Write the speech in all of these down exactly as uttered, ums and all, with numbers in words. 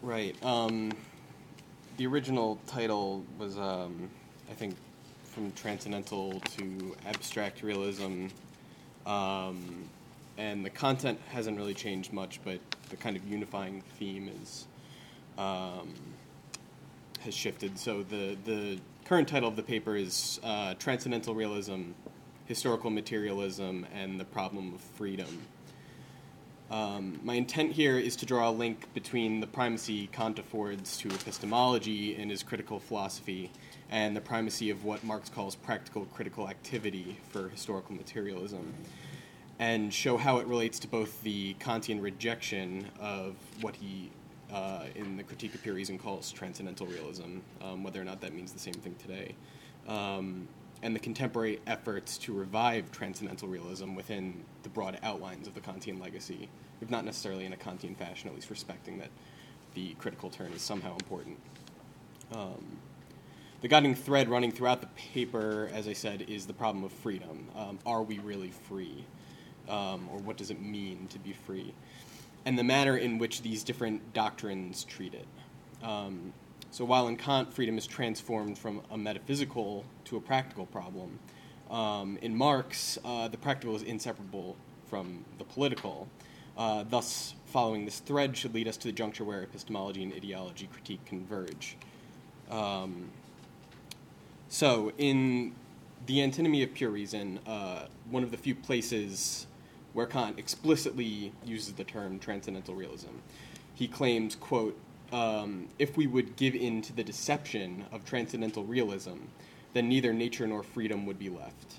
Right. Um, the original title was, um, I think, from transcendental to abstract realism, um, and the content hasn't really changed much, but the kind of unifying theme is um, has shifted. So the the current title of the paper is uh, Transcendental Realism, Historical Materialism, and the Problem of Freedom. Um, my intent here is to draw a link between the primacy Kant affords to epistemology in his critical philosophy and the primacy of what Marx calls practical critical activity for historical materialism, and show how it relates to both the Kantian rejection of what he, uh, in the Critique of Pure Reason, calls transcendental realism, um, whether or not that means the same thing today, um, and the contemporary efforts to revive transcendental realism within the broad outlines of the Kantian legacy, if not necessarily in a Kantian fashion, at least respecting that the critical turn is somehow important. Um, the guiding thread running throughout the paper, as I said, is the problem of freedom. Um, are we really free? Um, or what does it mean to be free? And the manner in which these different doctrines treat it. Um, So while in Kant, freedom is transformed from a metaphysical to a practical problem, um, in Marx, uh, the practical is inseparable from the political. Uh, thus, following this thread should lead us to the juncture where epistemology and ideology critique converge. Um, so, in The Antinomy of Pure Reason, uh, one of the few places where Kant explicitly uses the term transcendental realism, he claims, quote, Um, if we would give in to the deception of transcendental realism, then neither nature nor freedom would be left.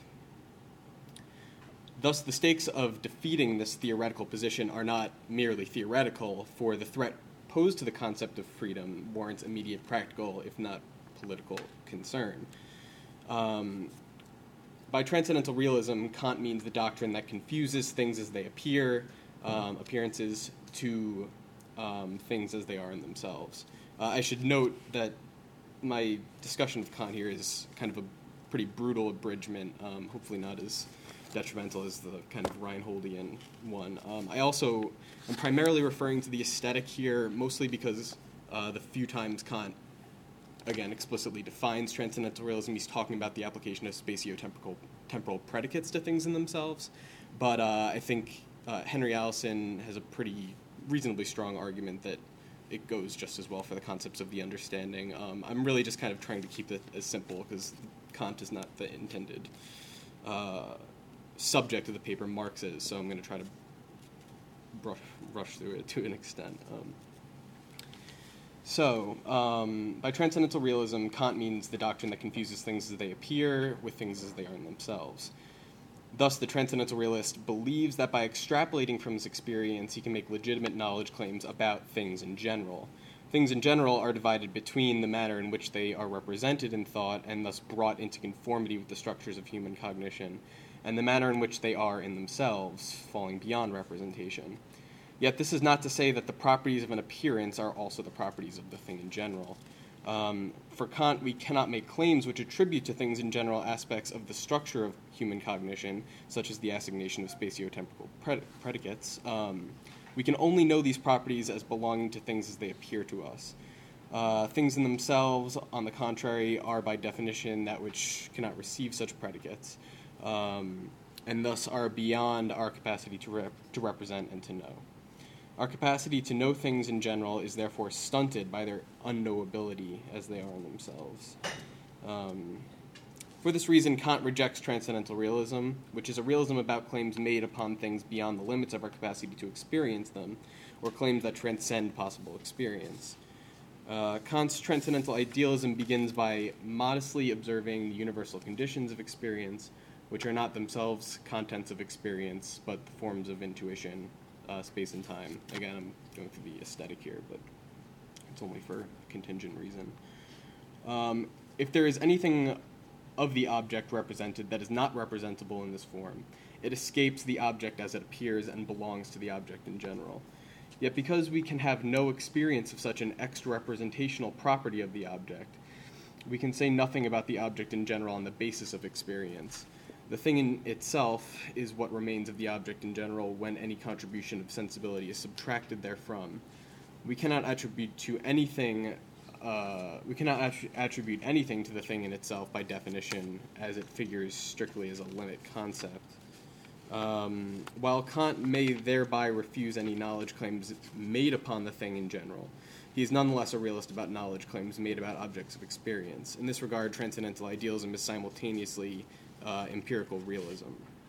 Thus, the stakes of defeating this theoretical position are not merely theoretical, for the threat posed to the concept of freedom warrants immediate practical, if not political, concern. Um, by transcendental realism, Kant means the doctrine that confuses things as they appear, um, appearances, to Um, things as they are in themselves. Uh, I should note that my discussion of Kant here is kind of a pretty brutal abridgment, um, hopefully not as detrimental as the kind of Reinholdian one. Um, I also am primarily referring to the aesthetic here, mostly because uh, the few times Kant, again, explicitly defines transcendental realism, he's talking about the application of spatio-temporal temporal predicates to things in themselves. But uh, I think uh, Henry Allison has a pretty reasonably strong argument that it goes just as well for the concepts of the understanding. Um, I'm really just kind of trying to keep it as simple because Kant is not the intended uh, subject of the paper, Marx is, so I'm going to try to brush, rush through it to an extent. Um, so, um, by transcendental realism, Kant means the doctrine that confuses things as they appear with things as they are in themselves. Thus, the transcendental realist believes that by extrapolating from his experience, he can make legitimate knowledge claims about things in general. Things in general are divided between the manner in which they are represented in thought and thus brought into conformity with the structures of human cognition, and the manner in which they are in themselves, falling beyond representation. Yet this is not to say that the properties of an appearance are also the properties of the thing in general. Um, for Kant, we cannot make claims which attribute to things in general aspects of the structure of human cognition, such as the assignation of spatio-temporal pred- predicates. Um, we can only know these properties as belonging to things as they appear to us. Uh, things in themselves, on the contrary, are by definition that which cannot receive such predicates, um, and thus are beyond our capacity to, rep- to represent and to know. Our capacity to know things in general is therefore stunted by their unknowability as they are in themselves. Um, for this reason, Kant rejects transcendental realism, which is a realism about claims made upon things beyond the limits of our capacity to experience them, or claims that transcend possible experience. Uh, Kant's transcendental idealism begins by modestly observing the universal conditions of experience, which are not themselves contents of experience, but the forms of intuition, Uh, space and time. Again, I'm going through the aesthetic here, but it's only for a contingent reason. Um, if there is anything of the object represented that is not representable in this form, it escapes the object as it appears and belongs to the object in general. Yet because we can have no experience of such an extra-representational property of the object, we can say nothing about the object in general on the basis of experience. The thing in itself is what remains of the object in general when any contribution of sensibility is subtracted therefrom. We cannot attribute to anything, uh, we cannot att- attribute anything to the thing in itself by definition, as it figures strictly as a limit concept. Um, while Kant may thereby refuse any knowledge claims made upon the thing in general, he is nonetheless a realist about knowledge claims made about objects of experience. In this regard, transcendental idealism is simultaneously uh, empirical realism.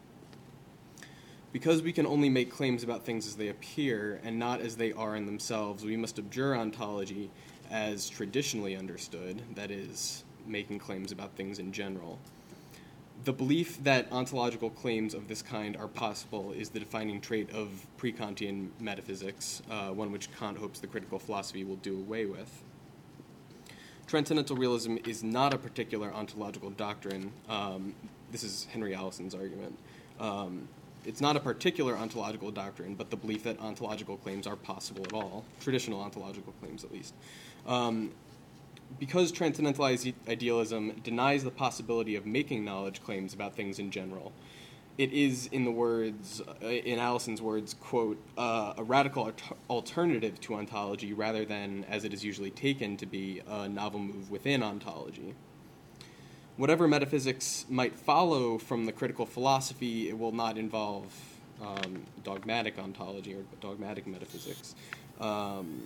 Because we can only make claims about things as they appear and not as they are in themselves, we must abjure ontology as traditionally understood, that is, making claims about things in general. The belief that ontological claims of this kind are possible is the defining trait of pre-Kantian metaphysics, uh, one which Kant hopes the critical philosophy will do away with. Transcendental realism is not a particular ontological doctrine. Um, this is Henry Allison's argument. Um, it's not a particular ontological doctrine, but the belief that ontological claims are possible at all, traditional ontological claims at least. Um, Because transcendental idealism denies the possibility of making knowledge claims about things in general, it is, in the words, in Allison's words, quote, uh, a radical al- alternative to ontology rather than, as it is usually taken to be, a novel move within ontology. Whatever metaphysics might follow from the critical philosophy, it will not involve um, dogmatic ontology or dogmatic metaphysics. Um,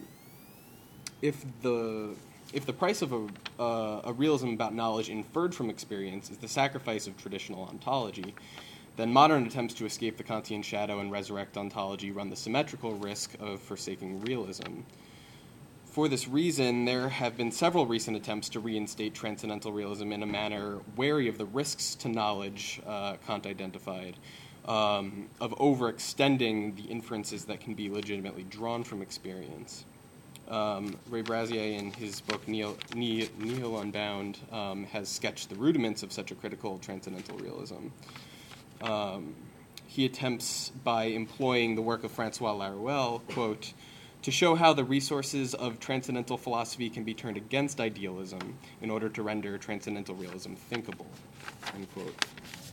if the If the price of a, uh, a realism about knowledge inferred from experience is the sacrifice of traditional ontology, then modern attempts to escape the Kantian shadow and resurrect ontology run the symmetrical risk of forsaking realism. For this reason, there have been several recent attempts to reinstate transcendental realism in a manner wary of the risks to knowledge uh, Kant identified, um, of overextending the inferences that can be legitimately drawn from experience. Um, Ray Brazier, in his book Nihil, Nihil, Nihil Unbound, um, has sketched the rudiments of such a critical transcendental realism. Um, he attempts, by employing the work of Francois Laruelle, quote, to show how the resources of transcendental philosophy can be turned against idealism in order to render transcendental realism thinkable, end quote.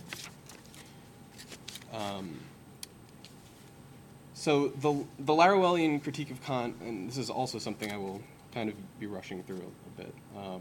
Um, So the the Laruellian critique of Kant, and this is also something I will kind of be rushing through a, a bit. Um,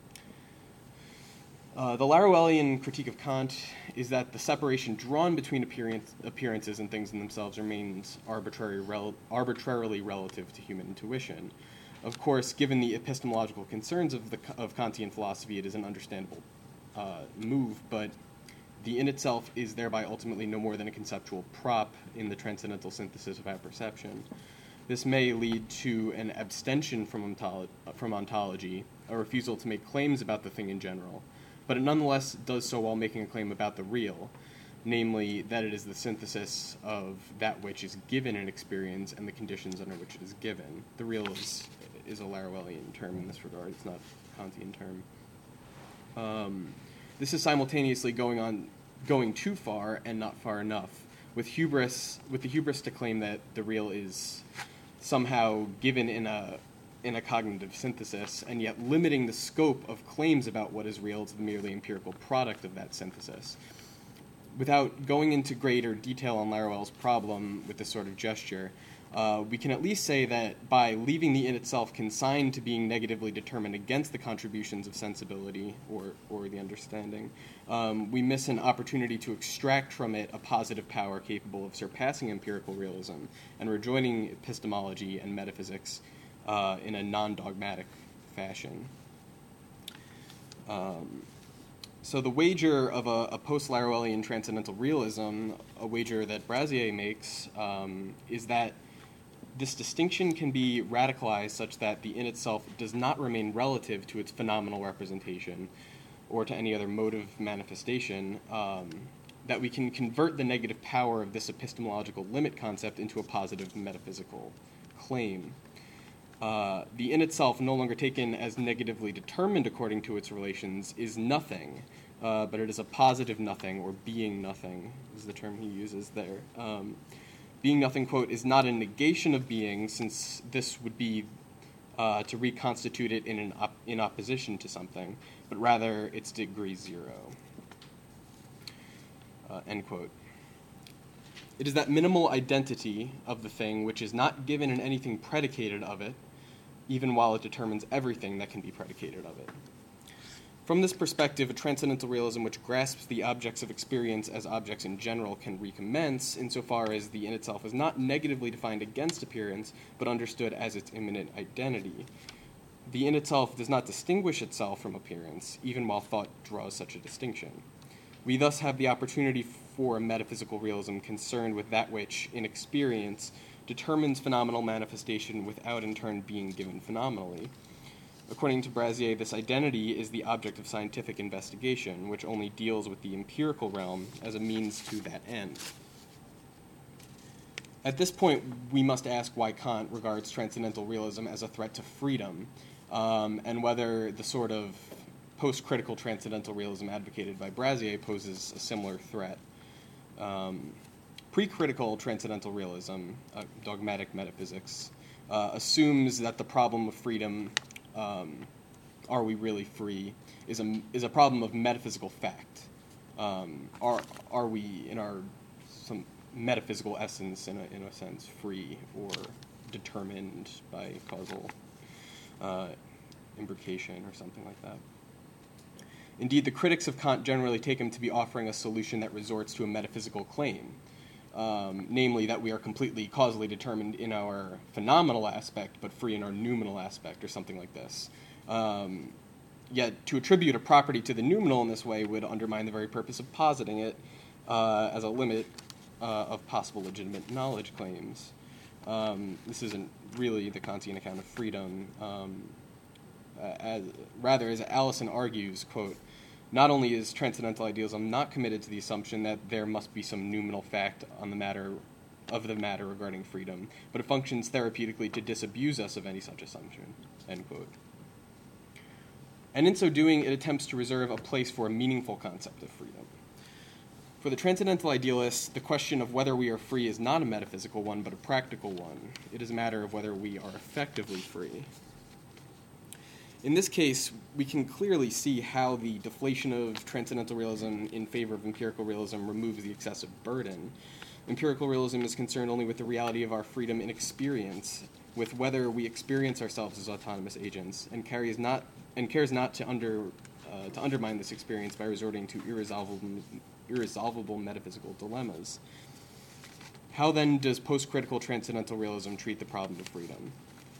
uh, the Laruellian critique of Kant is that the separation drawn between appearance, appearances and things in themselves remains arbitrary, rel, arbitrarily relative to human intuition. Of course, given the epistemological concerns of the of Kantian philosophy, it is an understandable uh, move, but the in itself is thereby ultimately no more than a conceptual prop in the transcendental synthesis of apperception. This may lead to an abstention from, ontolo- from ontology, a refusal to make claims about the thing in general, but it nonetheless does so while making a claim about the real, namely that it is the synthesis of that which is given in experience and the conditions under which it is given. The real is, is a Laruellian term in this regard, it's not a Kantian term. Um, this is simultaneously going on going too far and not far enough, with hubris, with the hubris to claim that the real is somehow given in a in a cognitive synthesis, and yet limiting the scope of claims about what is real to the merely empirical product of that synthesis. Without going into greater detail on Laruelle's problem with this sort of gesture, uh, we can at least say that by leaving the in itself consigned to being negatively determined against the contributions of sensibility or, or the understanding, um, we miss an opportunity to extract from it a positive power capable of surpassing empirical realism and rejoining epistemology and metaphysics uh, in a non-dogmatic fashion. Um, So the wager of a, a post-Laruellian transcendental realism, a wager that Brazier makes, um, is that this distinction can be radicalized such that the in itself does not remain relative to its phenomenal representation or to any other motive manifestation, um, that we can convert the negative power of this epistemological limit concept into a positive metaphysical claim. Uh, the in itself, no longer taken as negatively determined according to its relations, is nothing, uh, but it is a positive nothing, or being nothing is the term he uses there. Um, being nothing, quote, is not a negation of being, since this would be uh, to reconstitute it in, an op- in opposition to something, but rather its degree zero, uh, end quote. It is that minimal identity of the thing which is not given in anything predicated of it, even while it determines everything that can be predicated of it. From this perspective, a transcendental realism which grasps the objects of experience as objects in general can recommence, insofar as the in itself is not negatively defined against appearance, but understood as its immanent identity. The in itself does not distinguish itself from appearance, even while thought draws such a distinction. We thus have the opportunity for a metaphysical realism concerned with that which, in experience, determines phenomenal manifestation without in turn being given phenomenally. According to Brasier, this identity is the object of scientific investigation, which only deals with the empirical realm as a means to that end. At this point, we must ask why Kant regards transcendental realism as a threat to freedom, um, and whether the sort of post-critical transcendental realism advocated by Brasier poses a similar threat. Um, pre-critical transcendental realism, uh, dogmatic metaphysics, uh, assumes that the problem of freedom, um, are we really free, is a, is a problem of metaphysical fact. Um, are, are we, in our some metaphysical essence, in a, in a sense, free or determined by causal uh, imbrication or something like that? Indeed, the critics of Kant generally take him to be offering a solution that resorts to a metaphysical claim, um, namely that we are completely causally determined in our phenomenal aspect, but free in our noumenal aspect, or something like this. Um, yet, to attribute a property to the noumenal in this way would undermine the very purpose of positing it uh, as a limit uh, of possible legitimate knowledge claims. Um, this isn't really the Kantian account of freedom. Um, as, rather, as Allison argues, quote, not only is transcendental idealism not committed to the assumption that there must be some noumenal fact on the matter of the matter regarding freedom, but it functions therapeutically to disabuse us of any such assumption, end quote. And in so doing, it attempts to reserve a place for a meaningful concept of freedom. For the transcendental idealist, the question of whether we are free is not a metaphysical one, but a practical one. It is a matter of whether we are effectively free. In this case, we can clearly see how the deflation of transcendental realism in favor of empirical realism removes the excessive burden. Empirical realism is concerned only with the reality of our freedom in experience, with whether we experience ourselves as autonomous agents, and cares not and cares not to under uh, to undermine this experience by resorting to irresolvable irresolvable metaphysical dilemmas. How then does post-critical transcendental realism treat the problem of freedom?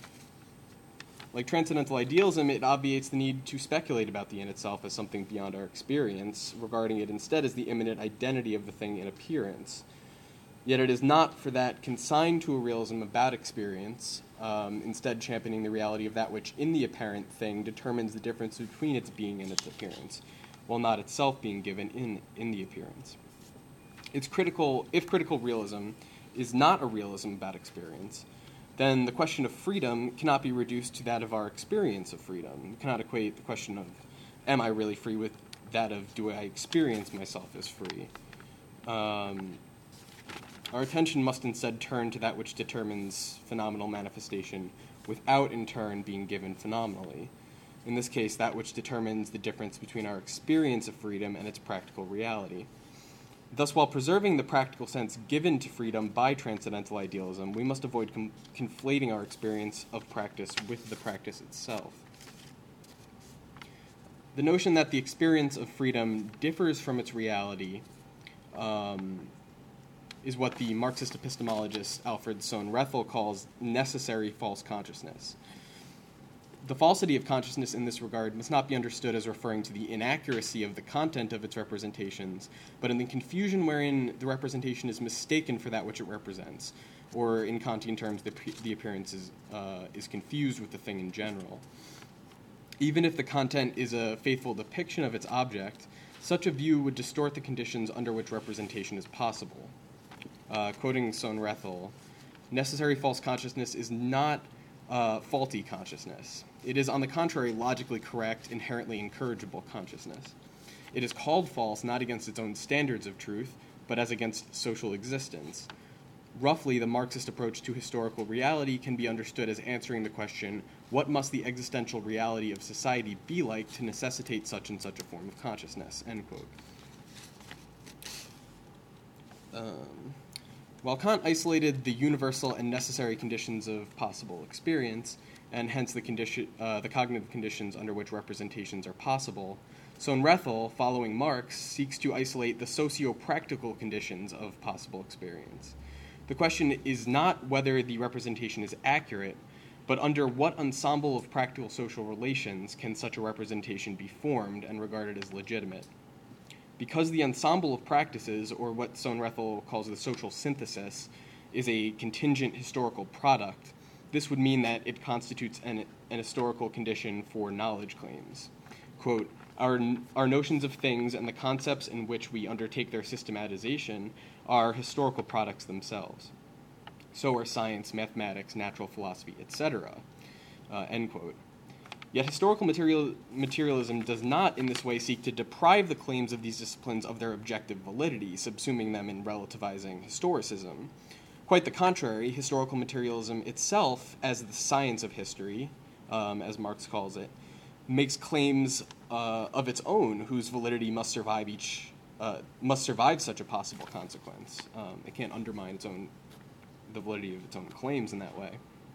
Like transcendental idealism, it obviates the need to speculate about the in itself as something beyond our experience, regarding it instead as the immanent identity of the thing in appearance. Yet it is not for that consigned to a realism about experience, um, instead championing the reality of that which in the apparent thing determines the difference between its being and its appearance, while not itself being given in, in the appearance. It's critical, if critical realism is not a realism about experience, then the question of freedom cannot be reduced to that of our experience of freedom. We cannot equate the question of, am I really free, with that of, do I experience myself as free? Um, our attention must instead turn to that which determines phenomenal manifestation without, in turn, being given phenomenally. In this case, that which determines the difference between our experience of freedom and its practical reality. Thus, while preserving the practical sense given to freedom by transcendental idealism, we must avoid com- conflating our experience of practice with the practice itself. The notion that the experience of freedom differs from its reality um, is what the Marxist epistemologist Alfred Sohn-Rethel calls necessary false consciousness. The falsity of consciousness in this regard must not be understood as referring to the inaccuracy of the content of its representations, but in the confusion wherein the representation is mistaken for that which it represents, or in Kantian terms, the, the appearance is, uh, is confused with the thing in general. Even if the content is a faithful depiction of its object, such a view would distort the conditions under which representation is possible. Uh, quoting Sohn-Rethel, necessary false consciousness is not uh, faulty consciousness. It is, on the contrary, logically correct, inherently incorrigible consciousness. It is called false not against its own standards of truth, but as against social existence. Roughly, the Marxist approach to historical reality can be understood as answering the question, what must the existential reality of society be like to necessitate such and such a form of consciousness, end quote. Um, While Kant isolated the universal and necessary conditions of possible experience, and hence the, condition, uh, the cognitive conditions under which representations are possible, Sohn-Rethel, following Marx, seeks to isolate the socio-practical conditions of possible experience. The question is not whether the representation is accurate, but under what ensemble of practical social relations can such a representation be formed and regarded as legitimate? Because the ensemble of practices, or what Sohn-Rethel calls the social synthesis, is a contingent historical product, this would mean that it constitutes an, an historical condition for knowledge claims. Quote, our, our notions of things and the concepts in which we undertake their systematization are historical products themselves. So are science, mathematics, natural philosophy, et cetera. Uh, end quote. Yet historical material, materialism does not in this way seek to deprive the claims of these disciplines of their objective validity, subsuming them in relativizing historicism. Quite the contrary, historical materialism itself, as the science of history, um, as Marx calls it, makes claims uh, of its own whose validity must survive each uh, must survive such a possible consequence. Um, it can't undermine its own the validity of its own claims in that way.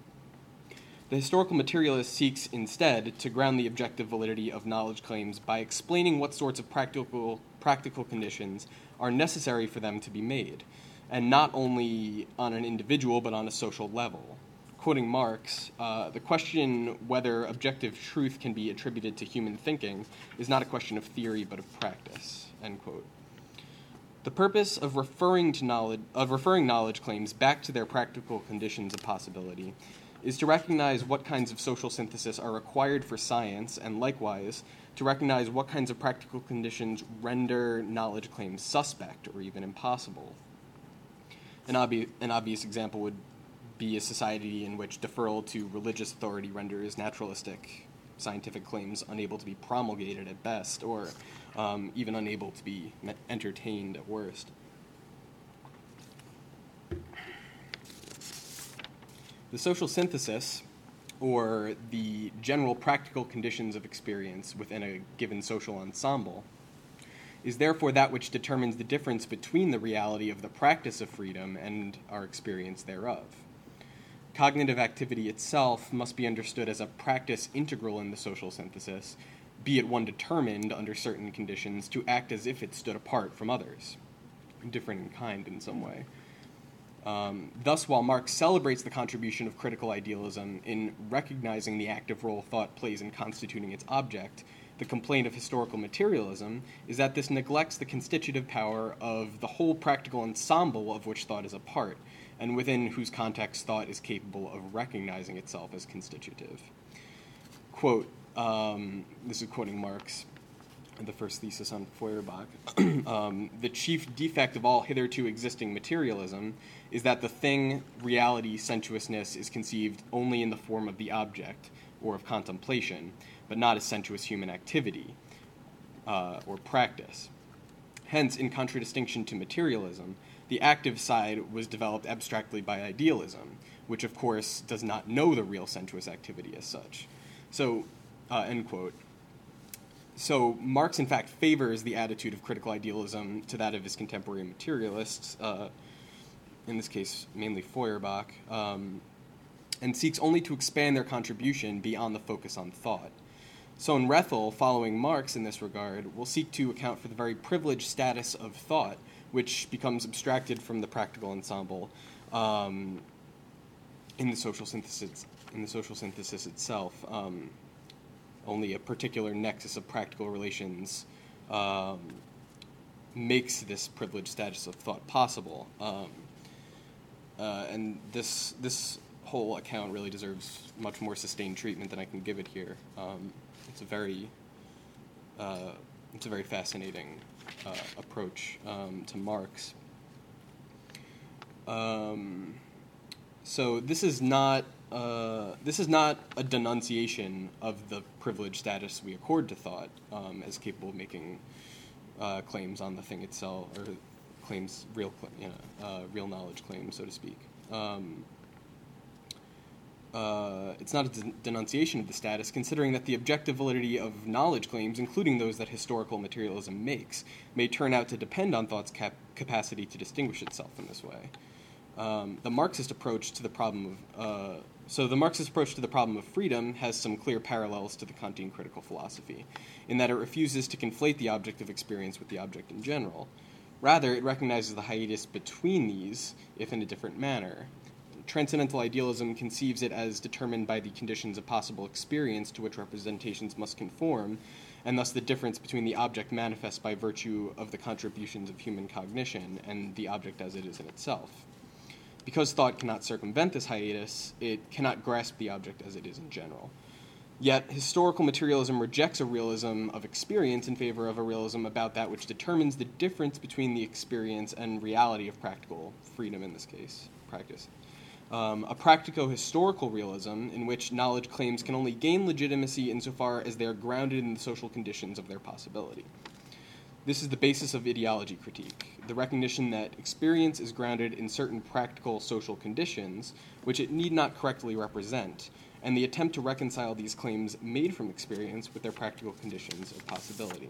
The historical materialist seeks instead to ground the objective validity of knowledge claims by explaining what sorts of practical practical conditions are necessary for them to be made, and not only on an individual but on a social level. Quoting Marx, uh, the question whether objective truth can be attributed to human thinking is not a question of theory but of practice, end quote. The purpose of referring to knowledge of referring knowledge claims back to their practical conditions of possibility is to recognize what kinds of social synthesis are required for science, and likewise to recognize what kinds of practical conditions render knowledge claims suspect or even impossible. An, obvi- an obvious example would be a society in which deferral to religious authority renders naturalistic scientific claims unable to be promulgated at best, or um, even unable to be entertained at worst. The social synthesis, or the general practical conditions of experience within a given social ensemble, is therefore that which determines the difference between the reality of the practice of freedom and our experience thereof. Cognitive activity itself must be understood as a practice integral in the social synthesis, be it one determined under certain conditions to act as if it stood apart from others, different in kind in some way. Um, thus, while Marx celebrates the contribution of critical idealism in recognizing the active role thought plays in constituting its object, the complaint of historical materialism is that this neglects the constitutive power of the whole practical ensemble of which thought is a part, and within whose context thought is capable of recognizing itself as constitutive. Quote, um, this is quoting Marx, the first thesis on Feuerbach, um, the chief defect of all hitherto existing materialism is that the thing, reality, sensuousness is conceived only in the form of the object, or of contemplation, but not as sensuous human activity, uh, or practice. Hence, in contradistinction to materialism, the active side was developed abstractly by idealism, which of course does not know the real sensuous activity as such. So, uh, end quote. So Marx, in fact, favors the attitude of critical idealism to that of his contemporary materialists, uh, in this case, mainly Feuerbach, um, and seeks only to expand their contribution beyond the focus on thought. Sohn-Rethel, following Marx in this regard, will seek to account for the very privileged status of thought, which becomes abstracted from the practical ensemble um, in the social synthesis in the social synthesis itself. Um, only a particular nexus of practical relations um, makes this privileged status of thought possible. Um, uh, and this this whole account really deserves much more sustained treatment than I can give it here. Um, it's a very uh, it's a very fascinating uh, approach um, to Marx. Um, so this is not uh, this is not a denunciation of the privileged status we accord to thought um, as capable of making uh, claims on the thing itself, or claims real you know, uh, real knowledge claims, so to speak. Um, Uh, it's not a de- denunciation of the status, considering that the objective validity of knowledge claims, including those that historical materialism makes, may turn out to depend on thought's cap- capacity to distinguish itself in this way. Um, the Marxist approach to the problem of uh, so the Marxist approach to the problem of freedom has some clear parallels to the Kantian critical philosophy, in that it refuses to conflate the object of experience with the object in general. Rather, it recognizes the hiatus between these, if in a different manner. Transcendental idealism conceives it as determined by the conditions of possible experience to which representations must conform, and thus the difference between the object manifest by virtue of the contributions of human cognition and the object as it is in itself. Because thought cannot circumvent this hiatus, it cannot grasp the object as it is in general. Yet, historical materialism rejects a realism of experience in favor of a realism about that which determines the difference between the experience and reality of practical freedom, in this case, practice. Um, a practico-historical realism in which knowledge claims can only gain legitimacy insofar as they are grounded in the social conditions of their possibility. This is the basis of ideology critique, the recognition that experience is grounded in certain practical social conditions, which it need not correctly represent, and the attempt to reconcile these claims made from experience with their practical conditions of possibility.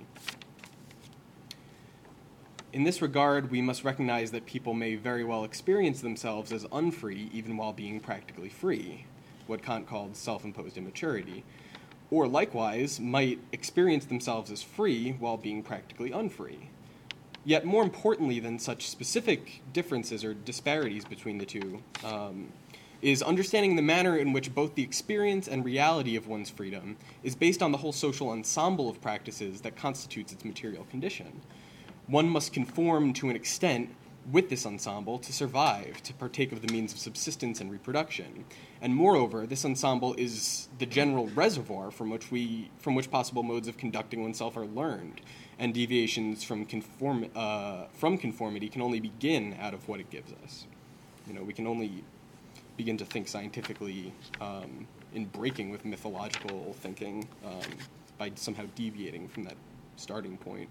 In this regard, we must recognize that people may very well experience themselves as unfree even while being practically free, what Kant called self-imposed immaturity, or likewise might experience themselves as free while being practically unfree. Yet more importantly than such specific differences or disparities between the two um, is understanding the manner in which both the experience and reality of one's freedom is based on the whole social ensemble of practices that constitutes its material condition. One must conform to an extent with this ensemble to survive, to partake of the means of subsistence and reproduction. And moreover, this ensemble is the general reservoir from which we, from which possible modes of conducting oneself are learned, and deviations from conform, uh, from conformity can only begin out of what it gives us. You know, we can only begin to think scientifically um, in breaking with mythological thinking um, by somehow deviating from that starting point.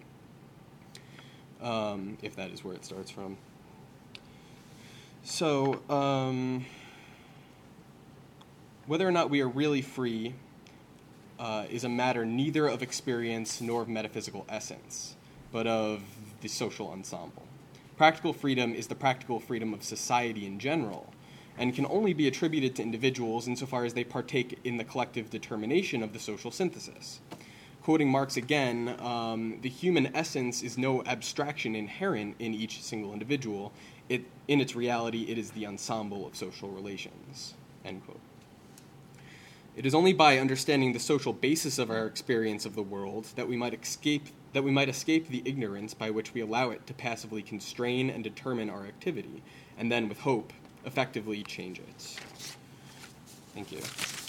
Um, if that is where it starts from. So, um, whether or not we are really free uh, is a matter neither of experience nor of metaphysical essence, but of the social ensemble. Practical freedom is the practical freedom of society in general, and can only be attributed to individuals insofar as they partake in the collective determination of the social synthesis. Quoting Marx again, um, the human essence is no abstraction inherent in each single individual. It, in its reality, it is the ensemble of social relations, end quote. It is only by understanding the social basis of our experience of the world that we might escape, that we might escape the ignorance by which we allow it to passively constrain and determine our activity, and then, with hope, effectively change it. Thank you.